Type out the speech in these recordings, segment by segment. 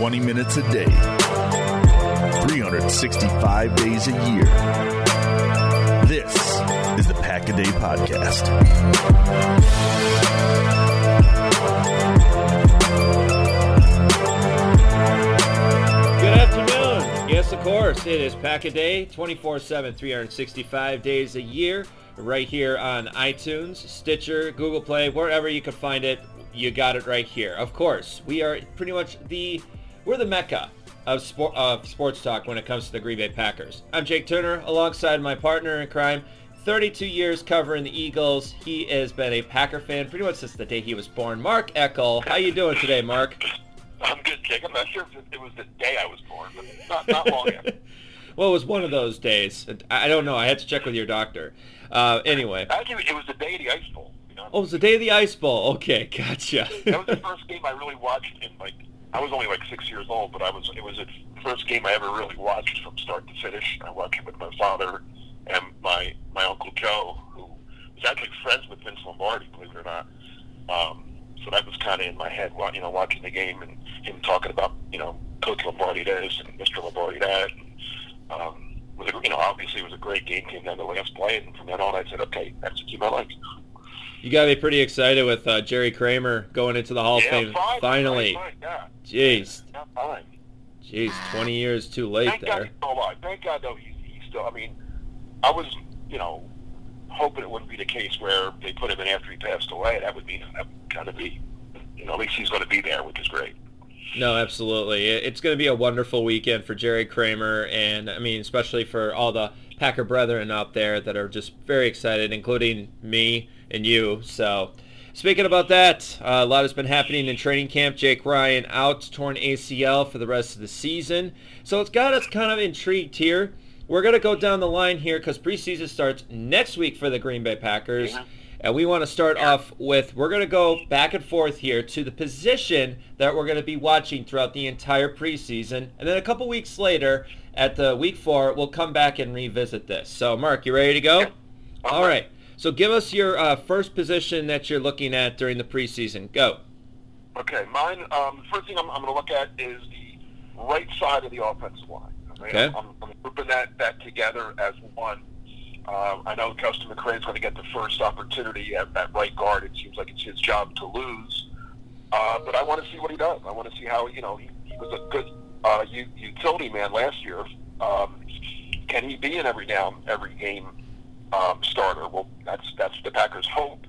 20 minutes a day, 365 days a year. This is the Pack-A-Day Podcast. Good afternoon. Yes, of course, it is Pack-A-Day, 24/7, 365 days a year, right here on iTunes, Stitcher, Google Play, wherever you can find it. You got it right here. Of course, we are pretty much we're the mecca of sports talk when it comes to the Green Bay Packers. I'm Jake Turner, alongside my partner in crime, 32 years covering the Eagles. He has been a Packer fan pretty much since the day he was born. Mark Eckel, how you doing today, Mark? I'm good, Jake. I'm not sure if it was the day I was born, but not long after. Well, it was one of those days. I don't know. I had to check with your doctor. Anyway. Actually, it was the day of the Ice Bowl. You know? Oh, it was the day of the Ice Bowl. Okay, gotcha. That was the first game I really watched in, I was only 6 years old, but it was the first game I ever really watched from start to finish. I watched it with my father and my Uncle Joe, who was actually friends with Vince Lombardi, believe it or not. So that was kind of in my head, watching the game and him talking about, Coach Lombardi this and Mr. Lombardi that. Obviously it was a great game. Came down to the last play, and from then on I said, okay, that's the team I like. You got to be pretty excited with Jerry Kramer going into the Hall of Fame. Finally. Yeah. Jeez. Yeah, fine. Jeez, 20 years too late Thank there. God he's still alive. Thank God, though, he's still, I was, hoping it wouldn't be the case where they put him in after he passed away. That would kind of be, at least he's going to be there, which is great. No, absolutely. It's going to be a wonderful weekend for Jerry Kramer, and, especially for all the Packer brethren out there that are just very excited, including me and you. So, speaking about that, a lot has been happening in training camp. Jake Ryan out, torn ACL for the rest of the season. So it's got us kind of intrigued here. We're going to go down the line here because preseason starts next week for the Green Bay Packers. Yeah. And we want to start off with, we're going to go back and forth here to the position that we're going to be watching throughout the entire preseason. And then a couple weeks later, at the week 4, we'll come back and revisit this. So, Mark, you ready to go? Yeah. All right. So give us your first position that you're looking at during the preseason. Go. Okay. Mine, the first thing I'm going to look at is the right side of the offensive line. Okay. I'm grouping that together as one. I know Dustin McCray is going to get the first opportunity at right guard. It seems like it's his job to lose. But I want to see what he does. I want to see how, he was a good utility man last year. Can he be in every game starter? Well, that's the Packers' hope.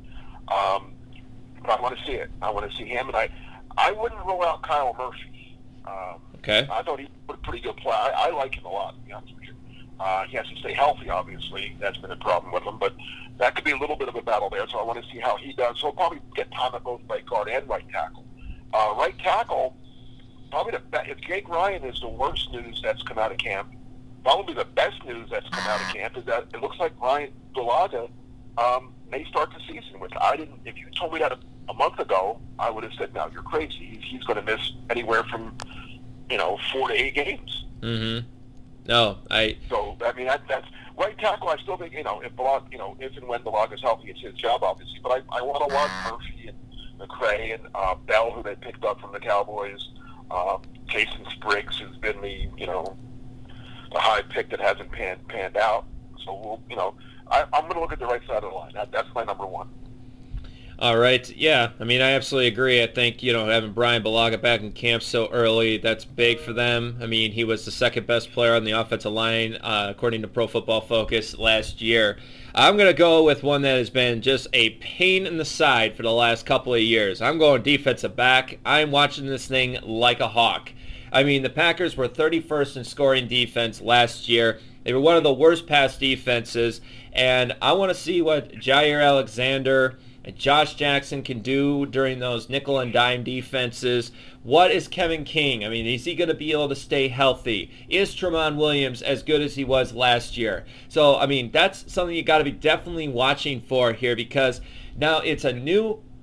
But I want to see it. I want to see him. And I wouldn't rule out Kyle Murphy. Okay. I thought he was a pretty good play. I like him a lot, to be honest with you. He has to stay healthy, obviously. That's been a problem with him. But that could be a little bit of a battle there, so I want to see how he does. So he'll probably get time at both right guard and right tackle. Right tackle, probably if Jake Ryan is the worst news that's come out of camp, probably the best news that's come out of camp is that it looks like Brian Bulaga may start the season, which I didn't. If you told me that a month ago, I would have said, no, you're crazy. He's going to miss anywhere from 4 to 8 games. Mm-hmm. No, So that's right tackle. I still think if and when Bulaga's healthy, it's his job, obviously. But I want to watch Murphy and McCray and Bell, who they picked up from the Cowboys. Jason Spriggs, who's been the high pick that hasn't panned out. So I'm going to look at the right side of the line. That's my number one. All right. Yeah. I absolutely agree. I think, having Brian Bulaga back in camp so early, that's big for them. He was the second best player on the offensive line, according to Pro Football Focus last year. I'm going to go with one that has been just a pain in the side for the last couple of years. I'm going defensive back. I'm watching this thing like a hawk. The Packers were 31st in scoring defense last year. They were one of the worst pass defenses, and I want to see what Jair Alexander and Josh Jackson can do during those nickel and dime defenses. What is Kevin King? Is he going to be able to stay healthy? Is Tramon Williams as good as he was last year? So, that's something you got to be definitely watching for here, because now it's a new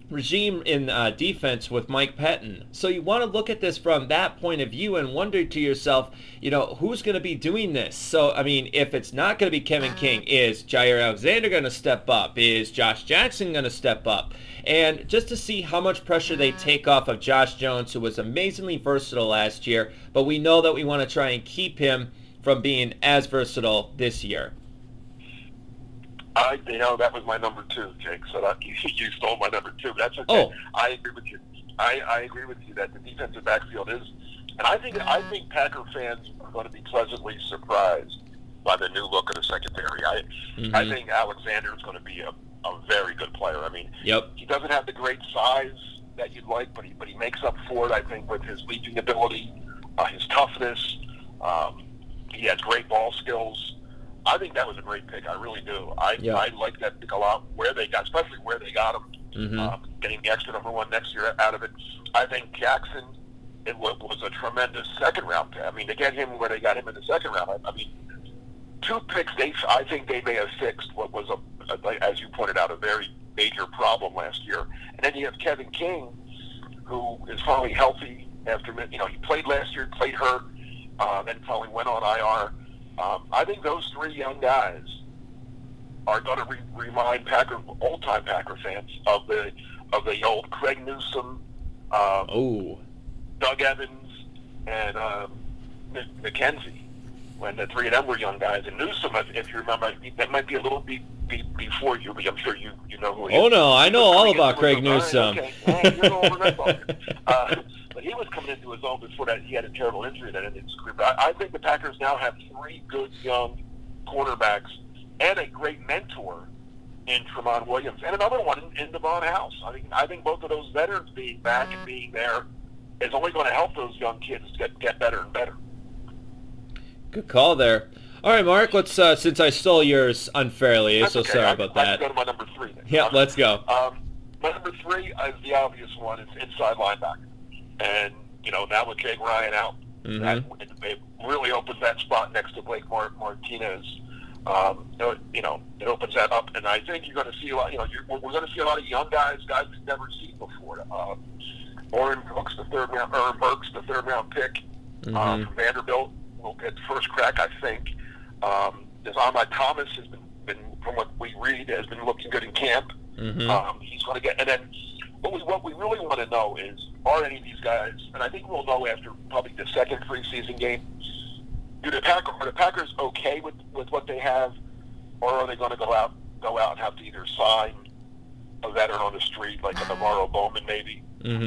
regime in defense with Mike Pettin. So you want to look at this from that point of view and wonder to yourself, who's going to be doing this? So, I mean, if it's not going to be Kevin King, is Jair Alexander going to step up? Is Josh Jackson going to step up? And just to see how much pressure they take off of Josh Jones, who was amazingly versatile last year, but we know that we want to try and keep him from being as versatile this year. That was my number 2, Jake. So that you stole my number 2. That's okay. Oh. I agree with you. I agree with you that the defensive backfield is, and I think Packer fans are going to be pleasantly surprised by the new look of the secondary. I think Alexander is going to be a very good player. I mean, he doesn't have the great size that you'd like, but he makes up for it. I think with his leaping ability, his toughness, he has great ball skills. I think that was a great pick. I really do. I like that pick a lot. Especially where they got him, getting the extra number 1 next year out of it. I think Jackson, it was a tremendous second-round pick. I mean, to get him where they got him in the second round, I mean, 2 picks. I think they may have fixed what was as you pointed out, a very major problem last year. And then you have Kevin King, who is finally healthy after he played last year, played hurt, then finally went on IR. I think those 3 young guys are going to remind old-time Packer fans of the old Craig Newsome, Doug Evans, and McKenzie, when the 3 of them were young guys. And Newsome, if you remember, that might be a little before you, but I'm sure you know who he is. Oh, no, I know all about Craig Newsome. Okay. You don't remember. But he was coming into his own before that. He had a terrible injury that ended his career. But I think the Packers now have 3 good young quarterbacks and a great mentor in Tramon Williams, and another one in Devon House. I think both of those veterans being back and being there is only going to help those young kids get better and better. Good call there. All right, Mark, let's since I stole yours unfairly, That's so okay. sorry about that. I can go to my number 3 then. Yeah, let's go. My number 3 is the obvious one. It's inside linebacker. And, now with Jake Ryan out, it really opens that spot next to Blake Martinez. It opens that up. And I think you're going to see a lot, we're going to see a lot of young guys we've never seen before. Oren Burks, the third round pick from Vanderbilt, will get the first crack, I think. Ahmad Thomas has been, from what we read, has been looking good in camp. He's going to get, and then what we really want to know is, are any of these guys, and I think we'll know after probably the second preseason game, are the Packers okay with what they have, or are they going to go out and have to either sign a veteran on the street like a Navarro Bowman maybe,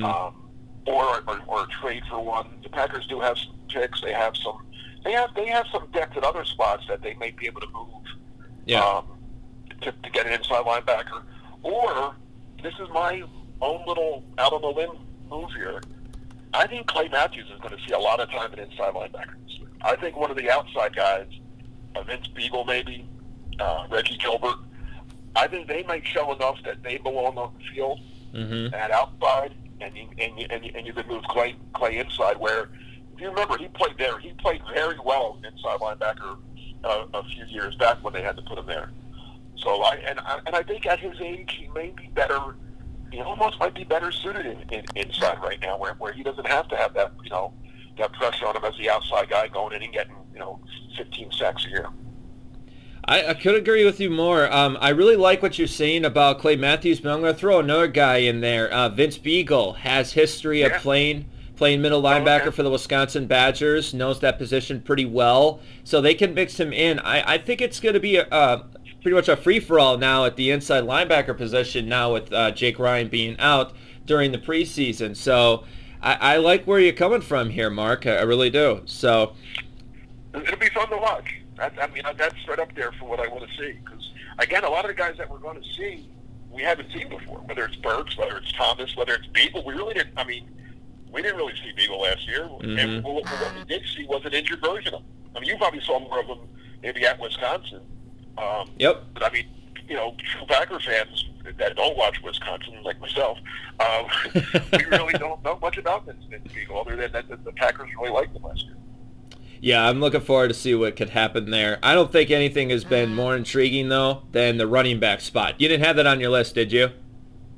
or trade for one? The Packers do have some picks. They have some depth at other spots that they may be able to move to get an inside linebacker. Or, this is my own little out on the limb move here, I think Clay Matthews is going to see a lot of time at inside linebacker this year. I think one of the outside guys, Vince Beagle maybe, Reggie Gilbert, I think they might show enough that they belong on the field at outside, and you could move Clay inside, where, if you remember, he played very well inside linebacker a few years back when they had to put him there. So I think at his age he may be better. He almost might be better suited inside right now, where he doesn't have to have that that pressure on him as the outside guy going in and getting 15 sacks a year. I could agree with you more. I really like what you're saying about Clay Matthews, but I'm going to throw another guy in there. Vince Beagle has history of playing middle linebacker for the Wisconsin Badgers, knows that position pretty well, so they can mix him in. I think it's going to be pretty much a free-for-all now at the inside linebacker position now with Jake Ryan being out during the preseason. So I like where you're coming from here, Mark. I really do. So it'll be fun to watch. That's right up there for what I want to see. Because, again, a lot of the guys that we're going to see, we haven't seen before, whether it's Burks, whether it's Thomas, whether it's Beagle. We didn't really see Beagle last year. And what we did see was an injured version of him. You probably saw more of him maybe at Wisconsin. But true Packer fans that don't watch Wisconsin, like myself, we really don't know much about Vince Beagle, other than that the Packers really liked him last year. Yeah, I'm looking forward to see what could happen there. I don't think anything has been more intriguing, though, than the running back spot. You didn't have that on your list, did you?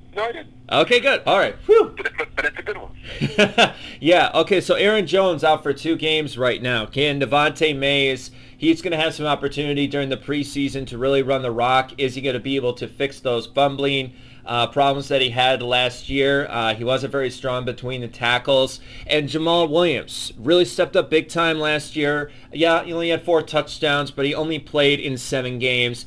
No, I didn't. Okay, good. All right. Whew. But it's a good one. Yeah, okay, so Aaron Jones out for 2 games right now. Can Devontae Mays, he's going to have some opportunity during the preseason to really run the rock. Is he going to be able to fix those fumbling problems that he had last year? He wasn't very strong between the tackles. And Jamal Williams really stepped up big time last year. Yeah, he only had 4 touchdowns, but he only played in 7 games.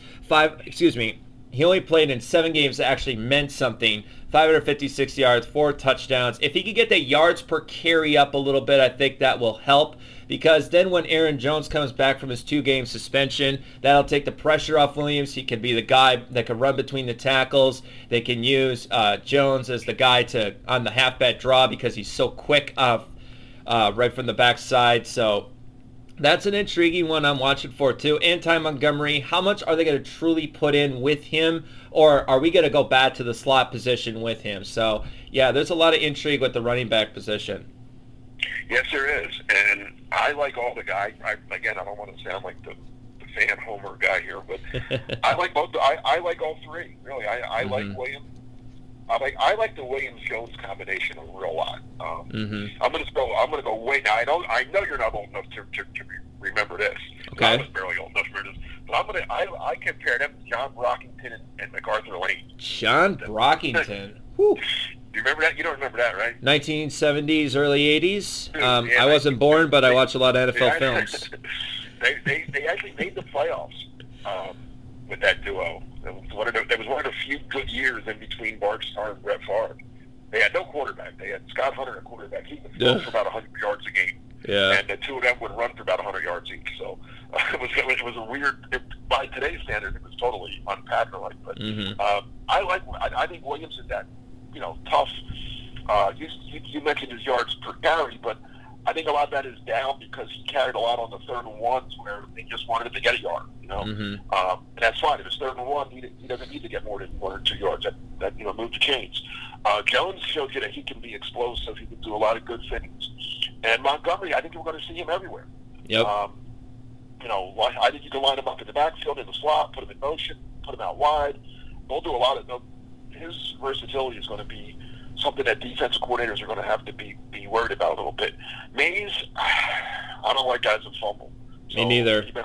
He only played in 7 games that actually meant something. 556 yards, 4 touchdowns. If he could get the yards per carry up a little bit, I think that will help. Because then when Aaron Jones comes back from his 2-game suspension, that'll take the pressure off Williams. He can be the guy that can run between the tackles. They can use Jones as the guy on the halfback draw because he's so quick right from the backside. So that's an intriguing one I'm watching for too. And Ty Montgomery, how much are they going to truly put in with him? Or are we going to go back to the slot position with him? So, yeah, there's a lot of intrigue with the running back position. Yes, there is. And I like all the guys. I don't want to sound like the fan homer guy here, but I like both. I like all 3, really. I like Williams. I like the Williams-Jones combination a real lot. I'm going to go way now. I know you're not old enough to remember this. Okay. I was barely old enough to remember this. But I compare them to John Brockington and MacArthur Lane. John Brockington. Whew. Do you remember that? You don't remember that, right? 1970s, early 80s. Yeah, I wasn't born, but I watched a lot of NFL films. They actually made the playoffs with that duo. It was one of the few good years in between Bart Starr and Brett Favre. They had no quarterback. They had Scott Hunter at quarterback. He would throw for about 100 yards a game. Yeah. And the 2 of them would run for about 100 yards each. So it was a weird. By today's standard, it was totally unpatterned. But I think Williams is that tough. You mentioned his yards per carry, but I think a lot of that is down because he carried a lot on the 3rd and 1s where they just wanted him to get a yard. And that's fine. If it's 3rd and 1, he doesn't need to get more than 1 or 2 yards. That moved the chains. Jones showed you that he can be explosive. He can do a lot of good things. And Montgomery, I think we're going to see him everywhere. Yep. I think you can line him up in the backfield, in the slot, put him in motion, put him out wide. They'll do a lot of. His versatility is going to be something that defensive coordinators are going to have to be worried about a little bit. Mays, I don't like guys that fumble. So Me neither. He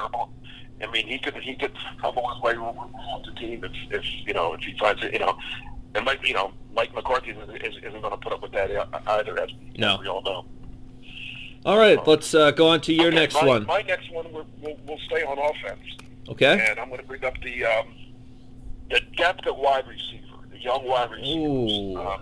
could fumble his way off the team if he finds it. And Mike McCarthy isn't going to put up with that either, as we all know. All right, let's go on to your next one. My next one, we'll stay on offense. Okay. And I'm going to bring up the depth at wide receiver, the young wide receivers.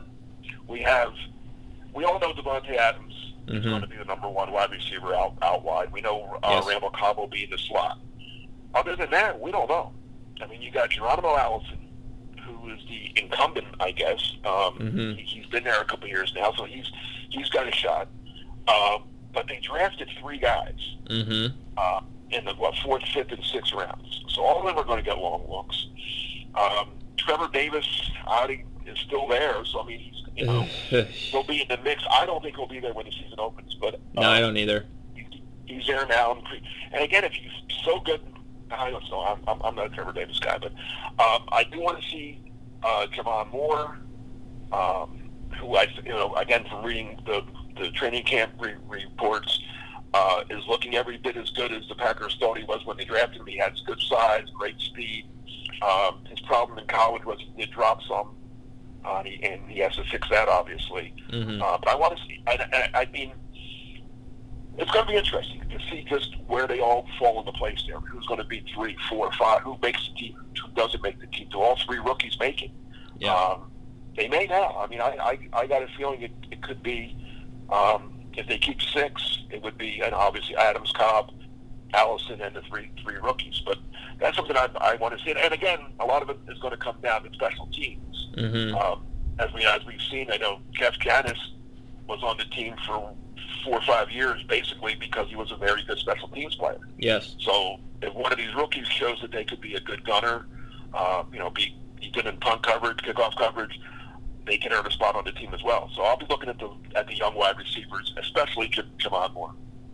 We all know Devontae Adams is going to be the number 1 wide receiver out wide. We know Randall Cobb will be in the slot. Other than that, we don't know. I mean, you got Geronimo Allison, who is the incumbent, I guess. He's been there a couple of years now, so he's got a shot. But they drafted 3 guys in the 4th, 5th, and 6th rounds. So all of them are going to get long looks. Trevor Davis is still there, so I mean he'll be in the mix. I don't think he'll be there when the season opens, but no, I don't either. He's there now, and again, if he's so good, I don't know. I'm not a Trevor Davis guy, but I do want to see Javon Moore, who again from reading the training camp reports, is looking every bit as good as the Packers thought he was when they drafted him. He has good size, great speed. His problem in college was he did drop some, and he has to fix that, obviously. But I want to see. I mean, it's going to be interesting to see just where they all fall into place there. Who's going to be 3, 4, 5? Who makes the team? Who doesn't make the team? Do all 3 rookies make it? Yeah. They may now. I mean, I got a feeling it could be. If they keep 6, it would be, and obviously Adams, Cobb, Allison, and the three rookies. But that's something I want to see. And again, a lot of it is going to come down to special teams. As we've seen, I know Jeff Janis was on the team for 4 or 5 years, basically because he was a very good special teams player. Yes. So if one of these rookies shows that they could be a good gunner, be good in punt coverage, kickoff coverage, they can earn a spot on the team as well. So I'll be looking at the young wide receivers, especially Javon Moore.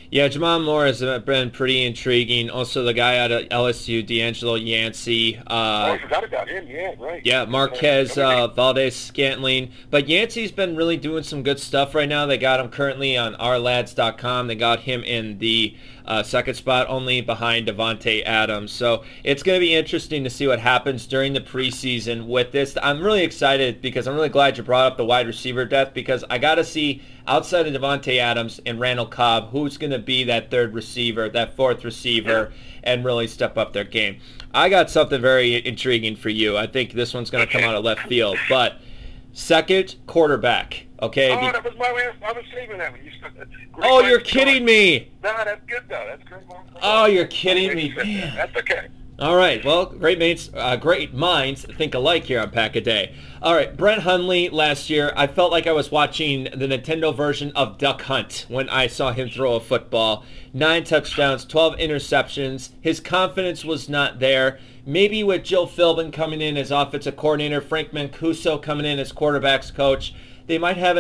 Yeah, Jamon Moore has been pretty intriguing. Also, the guy out of LSU, D'Angelo Yancey. I forgot about him. Yeah, right. Yeah, Marquez Valdez-Scantling. But Yancey's been really doing some good stuff right now. They got him currently on ourlads.com. They got him in the second spot, only behind Devontae Adams. So it's going to be interesting to see what happens during the preseason with this. I'm really excited because I'm really glad you brought up the wide receiver depth, because I got to see, outside of Devontae Adams and Randall Cobb, who's going to be that third receiver, that fourth receiver, and really step up their game. I got something very intriguing for you. I think this one's going to come out of left field. But second quarterback, okay? Oh, that was my last. I was saving that one. Oh, you're kidding me. No, that's good, though. That's great. Oh, you're kidding me. Man. That's okay. All right. Well, great minds think alike here on Pack a Day. All right. Brett Hundley last year, I felt like I was watching the Nintendo version of Duck Hunt when I saw him throw a football. 9 touchdowns, 12 interceptions. His confidence was not there. Maybe with Joe Philbin coming in as offensive coordinator, Frank Mancuso coming in as quarterbacks coach, they might have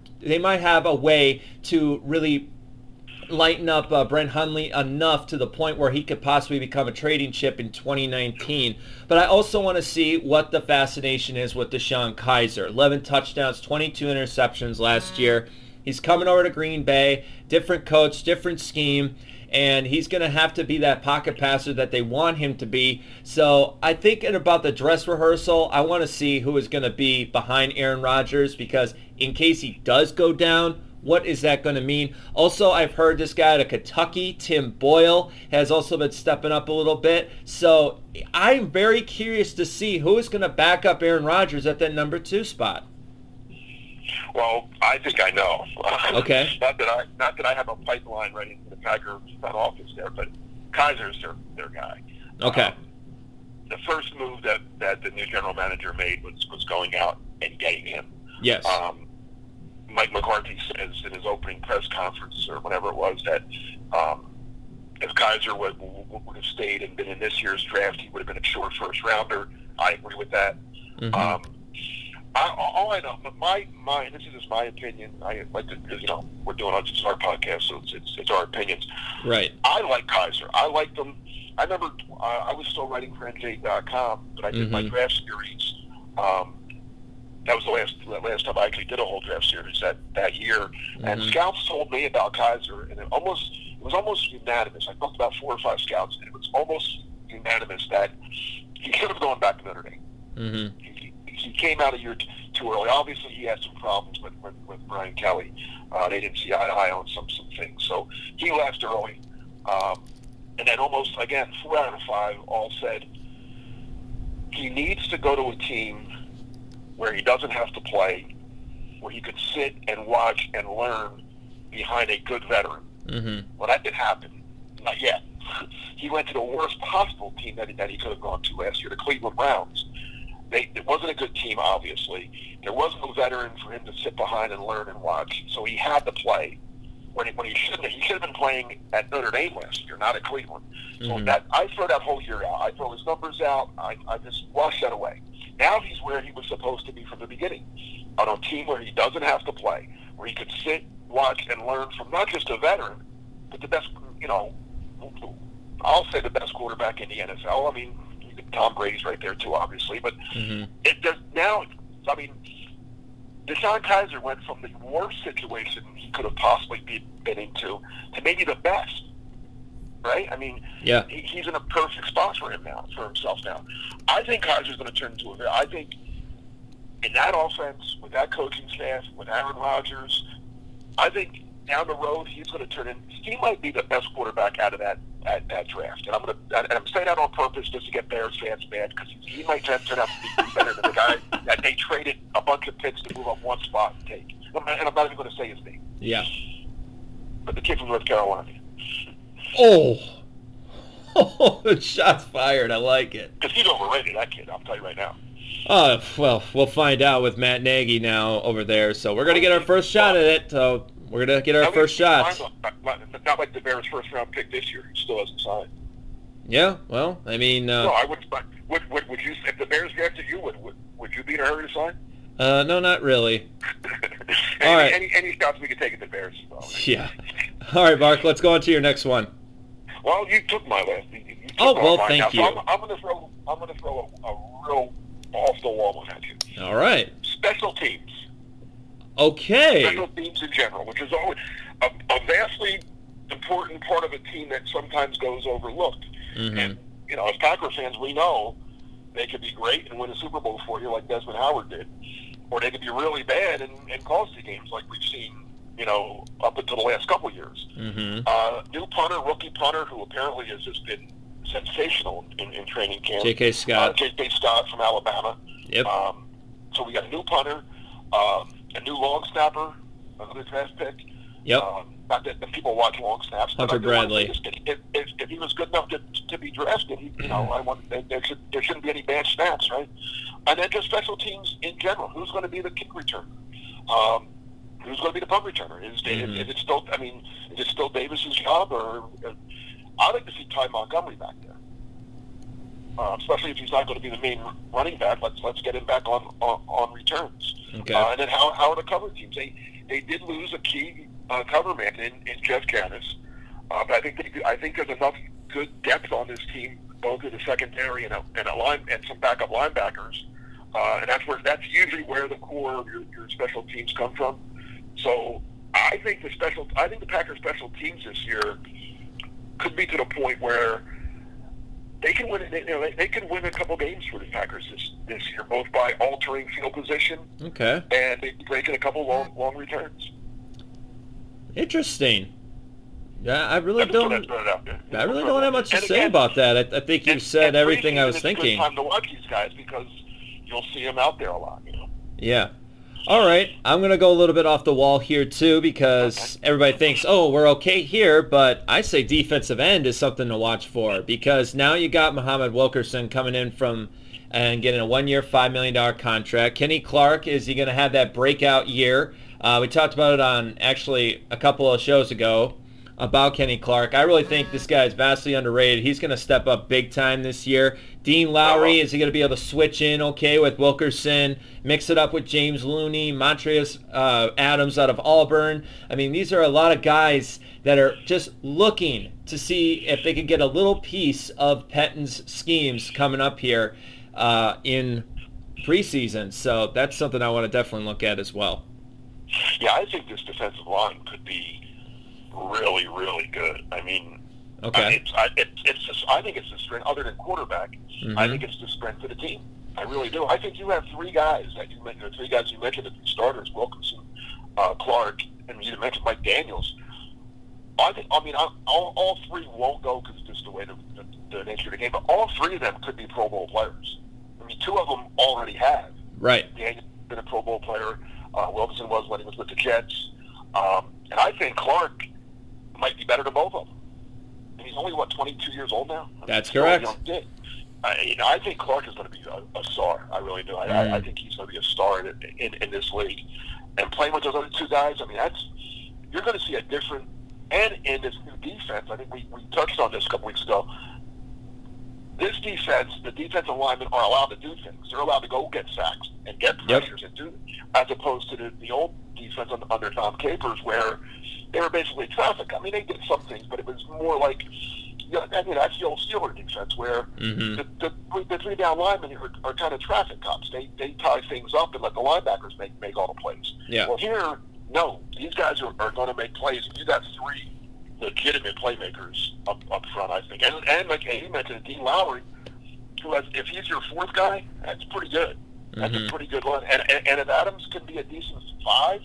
a way to really lighten up Brent Hundley enough to the point where he could possibly become a trading chip in 2019. But I also want to see what the fascination is with DeShone Kizer. 11 touchdowns, 22 interceptions last year. He's coming over to Green Bay, different coach, different scheme, and he's going to have to be that pocket passer that they want him to be. So I think about the dress rehearsal, I want to see who is going to be behind Aaron Rodgers, because in case he does go down, what is that going to mean? Also, I've heard this guy out of Kentucky, Tim Boyle, has also been stepping up a little bit. So I'm very curious to see who is going to back up Aaron Rodgers at that number 2 spot. Well, I think I know. Okay. Not that I have a pipeline ready for the Packers front office there, but Kaiser's their guy. Okay. The first move that the new general manager made was going out and getting him. Yes. Mike McCarthy says in his opening press conference, or whatever it was, that if Kizer would have stayed and been in this year's draft, he would have been a short first rounder. I agree with that. Mm-hmm. All I know, but this is just my opinion. I like to, because we're doing it's our podcast, so it's our opinions. Right. I like Kizer. I liked him. I remember I was still writing for NJ.com, but I did my draft series. That was the last time I actually did a whole draft series that year. And scouts told me about Kizer, and it was almost unanimous. I talked about 4 or 5 scouts, and it was almost unanimous that he should have gone back to Notre Dame. Mm-hmm. He came out a year too early. Obviously, he had some problems with Brian Kelly. They didn't see eye to eye on some things, so he left early. And then almost, again, 4 out of 5 all said he needs to go to a team where he doesn't have to play, where he could sit and watch and learn behind a good veteran. Mm-hmm. Well, that didn't happen. Not yet. He went to the worst possible team that he could have gone to last year, the Cleveland Browns. It wasn't a good team, obviously. There was no veteran for him to sit behind and learn and watch, so he had to play when he shouldn't. He should have been playing at Notre Dame last year, not at Cleveland. So I throw that whole year out. I throw his numbers out. I just wash that away. Now he's where he was supposed to be from the beginning, on a team where he doesn't have to play, where he could sit, watch, and learn from not just a veteran, but the best, I'll say the best quarterback in the NFL. I mean, Tom Brady's right there too, obviously, but now, I mean, DeShone Kizer went from the worst situation he could have possibly been into to maybe the best. Right? I mean, yeah, he's in a perfect spot for himself now. I think Kaiser's going to turn into I think in that offense, with that coaching staff, with Aaron Rodgers, I think down the road he's going to turn in. He might be the best quarterback out of that draft, and I'm saying that on purpose just to get Bears fans mad, because he might turn out to be better than the guy that they traded a bunch of picks to move up one spot and take. And I'm not even going to say his name. Yeah. But the kid from North Carolina. Oh, shots fired. I like it. Because he's overrated, that kid. I'll tell you right now. Well, we'll find out with Matt Nagy now over there. So we're going to get our first shot at it. So we're going to get our first shot. Not like the Bears' first-round pick this year. He still hasn't signed. Yeah, well, I mean... no, I wouldn't. Would you, if the Bears drafted you, would you be in a hurry to sign? No, not really. All right. Any shots we could take at the Bears as well. Yeah. All right, Mark, let's go on to your next one. Well, you took my list. You took Oh, well, mine. thank now, you. So I'm going to throw a real off-the-wall one at you. All right. Special teams. Okay. Special teams in general, which is always a vastly important part of a team that sometimes goes overlooked. Mm-hmm. And, as Packer fans, we know they could be great and win a Super Bowl for you like Desmond Howard did. Or they could be really bad and cost you games like we've seen, up until the last couple of years. Mm-hmm. New punter, rookie punter, who apparently has just been sensational in training camp. J.K. Scott. J.K. Scott from Alabama. Yep. So we got a new punter, a new long snapper, another draft pick. Yep. Not that people watch long snaps. Hunter Bradley. If he was good enough to be drafted, there shouldn't be any bad snaps, right? And then just special teams in general. Who's going to be the kick returner? Who's going to be the punt returner? Is it still Davis's job, or I'd like to see Ty Montgomery back there, especially if he's not going to be the main running back. Let's get him back on returns. Okay. And then how are the cover teams? They did lose a key cover man in Jeff Janis, but I think there's enough good depth on this team, both in the secondary and some backup linebackers, and that's usually where the core of your special teams come from. So I think the Packers special teams this year could be to the point where they can win. They can win a couple games for the Packers this year, both by altering field position, okay, and breaking a couple long returns. Interesting. Yeah, I really don't have much to say again, about that. I think you said everything I was thinking. It's a good time to watch these guys because you'll see them out there a lot. Yeah. All right, I'm going to go a little bit off the wall here too because everybody thinks, oh, we're okay here, but I say defensive end is something to watch for because now you got Muhammad Wilkerson coming in and getting a 1-year, $5 million contract. Kenny Clark, is he going to have that breakout year? We talked about it on actually a couple of shows ago about Kenny Clark. I really think this guy is vastly underrated. He's going to step up big time this year. Dean Lowry, is he going to be able to switch in okay with Wilkerson, mix it up with James Looney, Montrezl Adams out of Auburn? I mean, these are a lot of guys that are just looking to see if they can get a little piece of Pettine's schemes coming up here in preseason. So that's something I want to definitely look at as well. Yeah, I think this defensive line could be really, really good. I mean, okay. I think it's the strength, other than quarterback. Mm-hmm. I think it's the strength of the team. I really do. I think you have three guys you mentioned, the three starters: Wilkerson, Clark, and you mentioned Mike Daniels. All three won't go because it's just the way the nature of the game. But all three of them could be Pro Bowl players. I mean, two of them already have. Right. Daniels has been a Pro Bowl player. Wilkerson was when he was with the Jets. And I think Clark might be better than both of them. And he's only, 22 years old now? That's correct. I think Clark is going to be a star. I really do. I think he's going to be a star in this league. And playing with those other two guys, I mean, you're going to see a different – and in this new defense, I think we touched on this a couple weeks ago, this defense, the defensive linemen are allowed to do things. They're allowed to go get sacks and get pressures and do, as opposed to the old defense under Tom Capers where they were basically traffic. I mean, they did some things, but it was more like, that's the old Steeler defense where the three down linemen are kind of traffic cops. They tie things up and let the linebackers make all the plays. Yeah. Well, here, no, these guys are going to make plays. You got three legitimate playmakers up front, I think. And like you mentioned, Dean Lowry, who has, if he's your fourth guy, that's pretty good. That's a pretty good one. And if Adams can be a decent 5,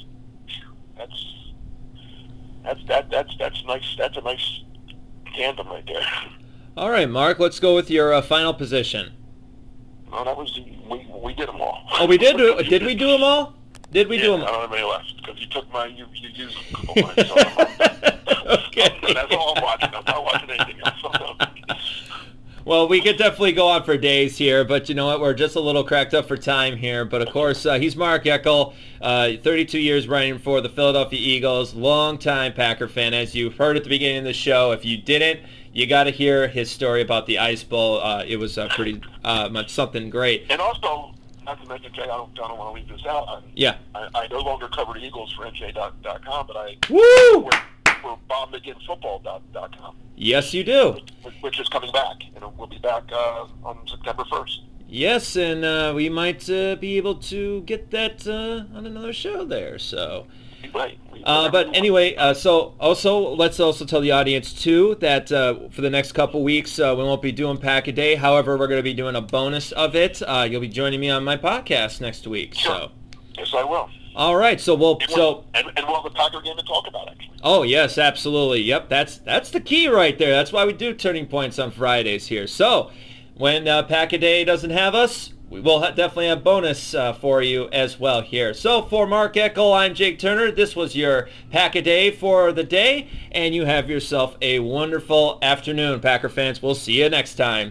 that's nice. That's a nice tandem right there. All right, Mark, let's go with your final position. No, that was we did them all. Oh, we did did we do them all? Did we do them all? I don't have any left because you took my you used a couple of mine. So okay. That's all I'm watching. I'm not watching anything else. Well, we could definitely go on for days here, but you know what? We're just a little cracked up for time here. But, of course, he's Mark Eckel, 32 years running for the Philadelphia Eagles, longtime Packer fan, as you heard at the beginning of the show. If you didn't, you got to hear his story about the Ice Bowl. It was pretty much something great. And also, not to mention, Jay, I don't want to leave this out. Yeah. I no longer cover the Eagles for NJ.com, but I Woo! for BobMcGinnFootball.com. Yes, you do. Which is coming back, and we'll be back on September 1st. Yes, and we might be able to get that on another show there. So, right. But anyway, so also let's also tell the audience too that for the next couple weeks we won't be doing Pack a Day. However, we're going to be doing a bonus of it. You'll be joining me on my podcast next week. Sure. So, yes, I will. All right, so we'll and we'll have a Packer game to talk about, actually. Oh yes, absolutely. Yep, that's the key right there. That's why we do Turning Points on Fridays here. So when Pack a Day doesn't have us, we will definitely have bonus for you as well here. So for Mark Eckel, I'm Jake Turner. This was your Pack a Day for the day, and you have yourself a wonderful afternoon, Packer fans. We'll see you next time.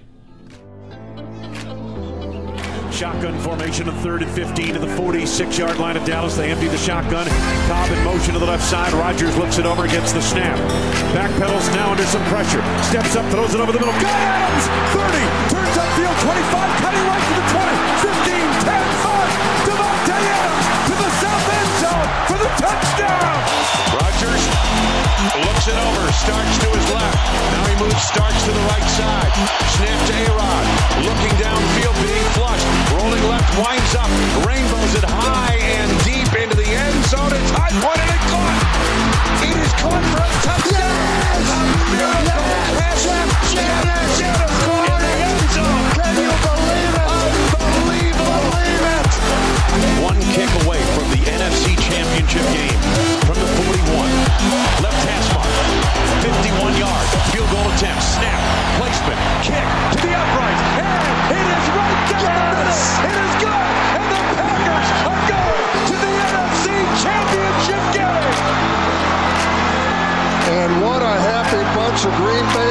Shotgun formation of 3rd and 15 to the 46-yard line of Dallas. They empty the shotgun. Cobb in motion to the left side. Rodgers looks it over, gets the snap. Backpedals now under some pressure. Steps up, throws it over the middle. Got Adams! 30! Turns upfield, 25, cutting right to the 20. 15, 10, 5. Devontae Adams to the south end zone for the touchdown! Rodgers looks it over, starts to his left. Now he moves, starts to the right side. Snap to A-Rod. Looking downfield, being flushed. Rolling left, winds up. Rainbows it high and deep into the end zone. It's high pointed and caught. It is caught for a touchdown. Yes! A miracle pass. Yes! In the end zone. Can you believe it? Unbelievable. Believe it. One kick away from the NFC Championship game. From the 41. Left hash mark. 51-yard field goal attempt. Snap. Placement. Kick to the upright. And it is right down the middle. It is good. And the Packers are going to the NFC Championship game. And what a happy bunch of Green Bay